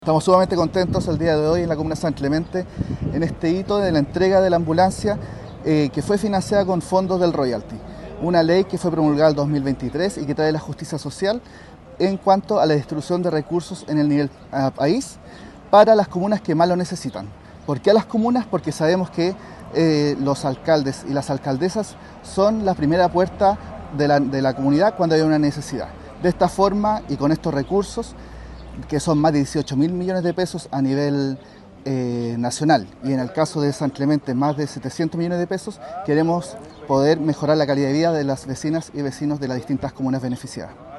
Estamos sumamente contentos el día de hoy en la comuna de San Clemente en este hito de la entrega de la ambulancia que fue financiada con fondos del royalty. Una ley que fue promulgada en 2023 y que trae la justicia social en cuanto a la distribución de recursos en el nivel país para las comunas que más lo necesitan. ¿Por qué a las comunas? Porque sabemos que los alcaldes y las alcaldesas son la primera puerta de la comunidad cuando hay una necesidad. De esta forma y con estos recursos, que son más de 18.000 millones de pesos a nivel nacional, y en el caso de San Clemente más de 700 millones de pesos, queremos poder mejorar la calidad de vida de las vecinas y vecinos de las distintas comunas beneficiadas.